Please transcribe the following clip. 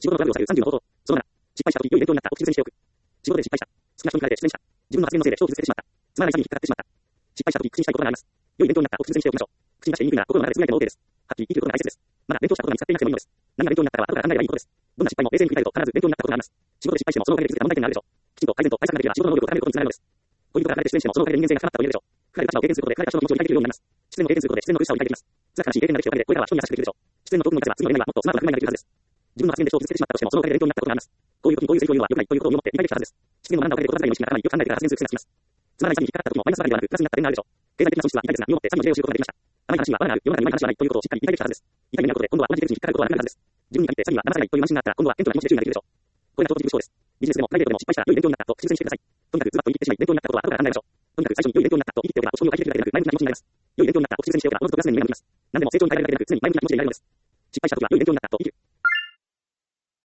仕事のトラブルを避ける30の方法。その7、失敗した時良い勉強になったを口癖にしておく。仕事で失敗した。好きな人に比べて失念した。自分の発言のせいで人を傷つけてしまった。つまらない詐欺に引っかかってしまった。失敗した時口にしたいことがあります。良い勉強になったを口癖にしておきましょう。口に出して言いにくいなら心の中でつぶやいても OK です。はっきり言い切ることが大切です。まだ勉強したことが見つかっていなくてもいいのです。何が勉強になったかは後から考えればいいことです。どんな失敗も冷静に振り返ると必ず勉強になったことがあります。仕事で失敗してもそのおかげで気づいた問題点があるでしょう。きちんと改善と対策ができれば仕事の能力を高めることにつながるのです。恋人から離れて失恋してもそのおかげで人間性が高まったと言えるでしょう。深い立場を経験することで彼ら人の気持ちを理解できるようになります。失恋を経験することで失恋の苦しさを理解できます。辛く悲しい経験ができたおかげでこれからは人に優しくできるでしょう。失恋の教訓に立てば次の恋愛はもっとスマートな恋愛ができるはずです。自分の発言で人を傷つけてしまったとしてもそのおかげで勉強になったことがあります。こういう時にこういうセリフを言うのは良くないということを身をもって理解できたはずです。失恋の学んだおかげで言葉遣いの意識が頭によく考えてから発言する癖がつきます。つまらない詐欺に引っかかった時もマイナスばかりではなくプラスになった点があるでしょう。経済的な損失は痛いですが身をもって詐欺の例を知ることができました。甘い話には罠がある、世の中にうまい話はないということをしっかり理解できたはずです。理解になることで今度は同じ手口に引っかかることはなくなるはずです。自分に限って詐欺は騙されないという安心があったら今度は謙虚な気持ちで注意ができるでしょう。これが超的武士です。ビジネスでもプライベートでも失敗したら良い勉強になったと口癖にしてください。とにかくズバッと言ってしまい勉強になったことは後から考えましょう。とにかく最初に良い勉強になったと言い切っておけば落ち込みを解決できるだけでなく前向きな気持ちになります。良い勉強になったを口癖にしておけばおのずとプラス面に目が向きます。何でも成長に変えられるだけで常に前向きな気持ちでいられるのです。失敗した時は良い勉強になったと言い切る。